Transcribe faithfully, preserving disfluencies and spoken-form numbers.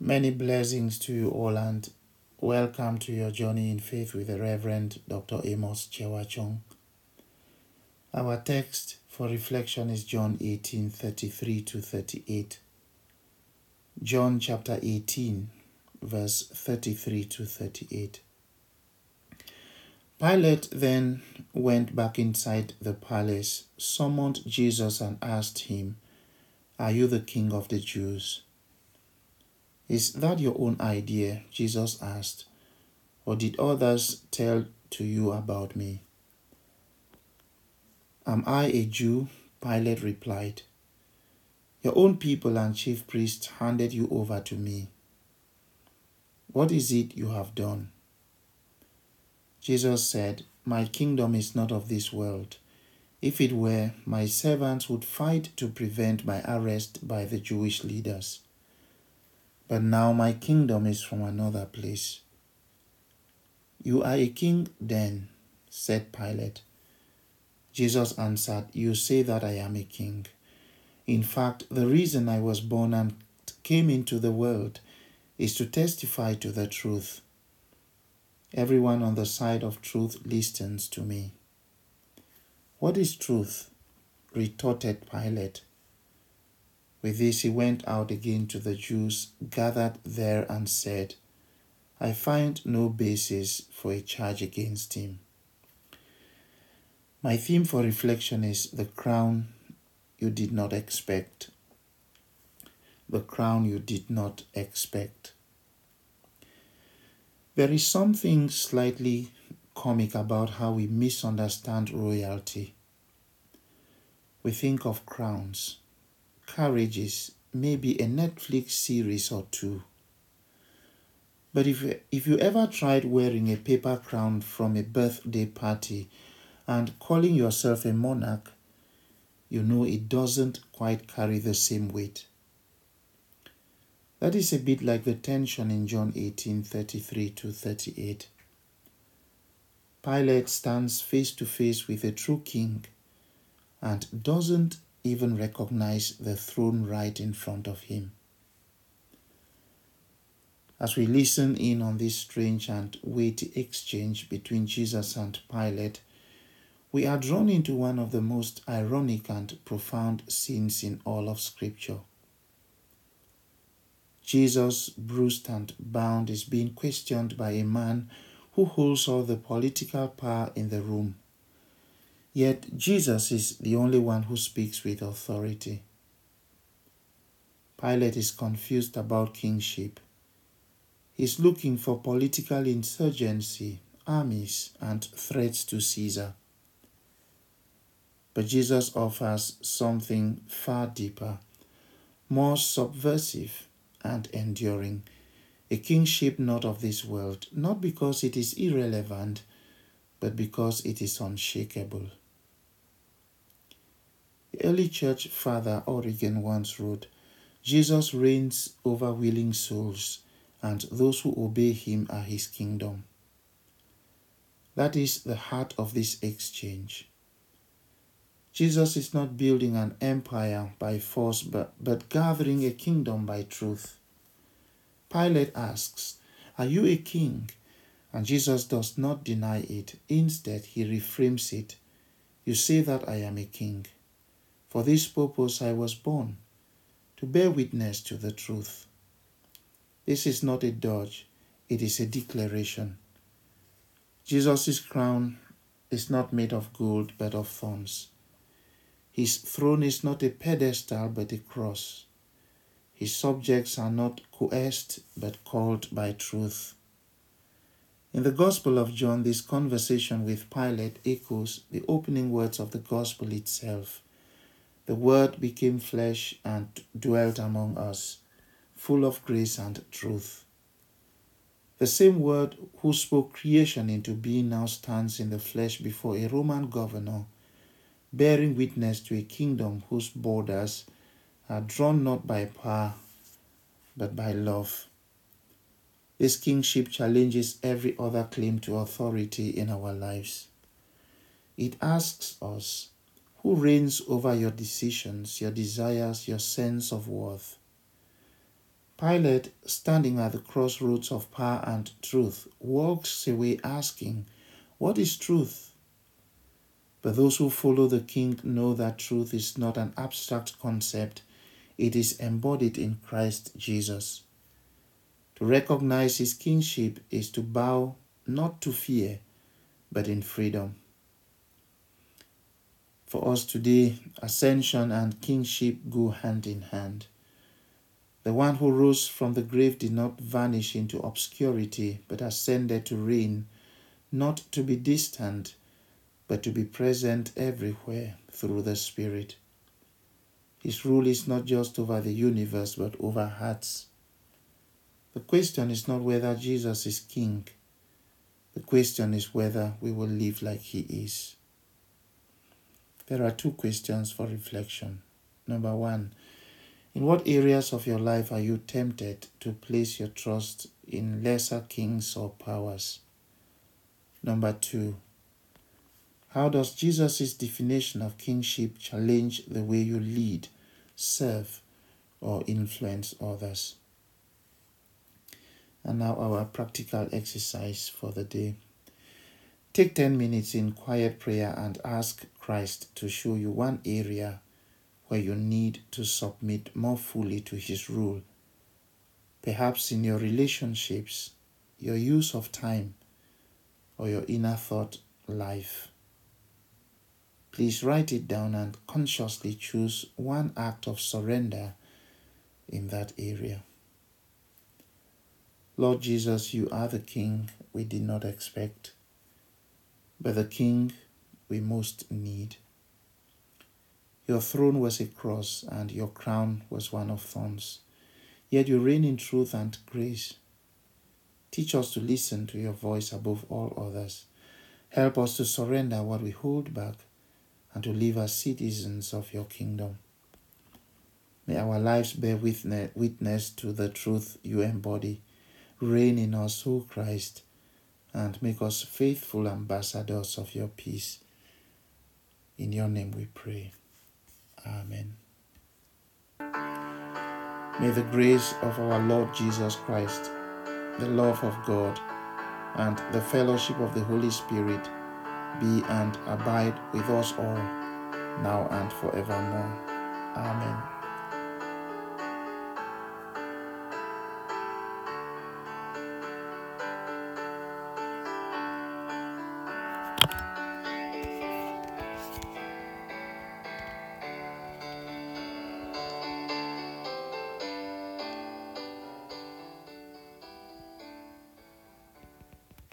Many blessings to you all, and welcome to your journey in faith with the Reverend Doctor Amos Chewachong. Our text for reflection is John eighteen thirty-three to thirty-eight. John chapter eighteen, verse thirty-three to thirty-eight. Pilate then went back inside the palace, summoned Jesus, and asked him, "Are you the king of the Jews?" "Is that your own idea?" Jesus asked, "or did others tell to you about me?" "Am I a Jew?" Pilate replied. "Your own people and chief priests handed you over to me. What is it you have done?" Jesus said, "My kingdom is not of this world. If it were, my servants would fight to prevent my arrest by the Jewish leaders. But now my kingdom is from another place." "You are a king then," said Pilate. Jesus answered, "You say that I am a king. In fact, the reason I was born and came into the world is to testify to the truth. Everyone on the side of truth listens to me." "What is truth?" retorted Pilate. With this he went out again to the Jews gathered there and said, "I find no basis for a charge against him." My theme for reflection is the crown you did not expect. The crown you did not expect. There is something slightly comic about how we misunderstand royalty. We think of crowns, carriages, maybe a Netflix series or two. But if, if you ever tried wearing a paper crown from a birthday party and calling yourself a monarch, you know it doesn't quite carry the same weight. That is a bit like the tension in John eighteen thirty-three to thirty-eight. Pilate stands face to face with a true king and doesn't even recognize the throne right in front of him. As we listen in on this strange and weighty exchange between Jesus and Pilate, we are drawn into one of the most ironic and profound scenes in all of Scripture. Jesus, bruised and bound, is being questioned by a man who holds all the political power in the room. Yet Jesus is the only one who speaks with authority. Pilate is confused about kingship. He's looking for political insurgency, armies, and threats to Caesar. But Jesus offers something far deeper, more subversive and enduring, a kingship not of this world, not because it is irrelevant, but because it is unshakable. The early church father Origen once wrote, "Jesus reigns over willing souls, and those who obey him are his kingdom." That is the heart of this exchange. Jesus is not building an empire by force, but, but gathering a kingdom by truth. Pilate asks, "Are you a king?" And Jesus does not deny it. Instead, he reframes it. "You say that I am a king. For this purpose I was born, to bear witness to the truth." This is not a dodge, it is a declaration. Jesus' crown is not made of gold, but of thorns. His throne is not a pedestal, but a cross. His subjects are not coerced, but called by truth. In the Gospel of John, this conversation with Pilate echoes the opening words of the Gospel itself. "The Word became flesh and dwelt among us, full of grace and truth." The same Word who spoke creation into being now stands in the flesh before a Roman governor, bearing witness to a kingdom whose borders are drawn not by power, but by love. This kingship challenges every other claim to authority in our lives. It asks us, who reigns over your decisions, your desires, your sense of worth? Pilate, standing at the crossroads of power and truth, walks away asking, "What is truth?" But those who follow the King know that truth is not an abstract concept, it is embodied in Christ Jesus. To recognize his kingship is to bow not to fear, but in freedom. For us today, ascension and kingship go hand in hand. The one who rose from the grave did not vanish into obscurity, but ascended to reign, not to be distant, but to be present everywhere through the Spirit. His rule is not just over the universe, but over hearts. The question is not whether Jesus is king. The question is whether we will live like he is. There are two questions for reflection. Number one, in what areas of your life are you tempted to place your trust in lesser kings or powers? Number two, how does Jesus' definition of kingship challenge the way you lead, serve, or influence others? And now our practical exercise for the day. Take ten minutes in quiet prayer and ask Christ to show you one area where you need to submit more fully to his rule. Perhaps in your relationships, your use of time, or your inner thought life. Please write it down and consciously choose one act of surrender in that area. Lord Jesus, you are the King we did not expect, but the King we most need. Your throne was a cross and your crown was one of thorns, yet you reign in truth and grace. Teach us to listen to your voice above all others. Help us to surrender what we hold back and to live as citizens of your kingdom. May our lives bear witness to the truth you embody. Reign in us, O Christ, and make us faithful ambassadors of your peace. In your name we pray. Amen. May the grace of our Lord Jesus Christ, the love of God, and the fellowship of the Holy Spirit be and abide with us all, now and forevermore. Amen.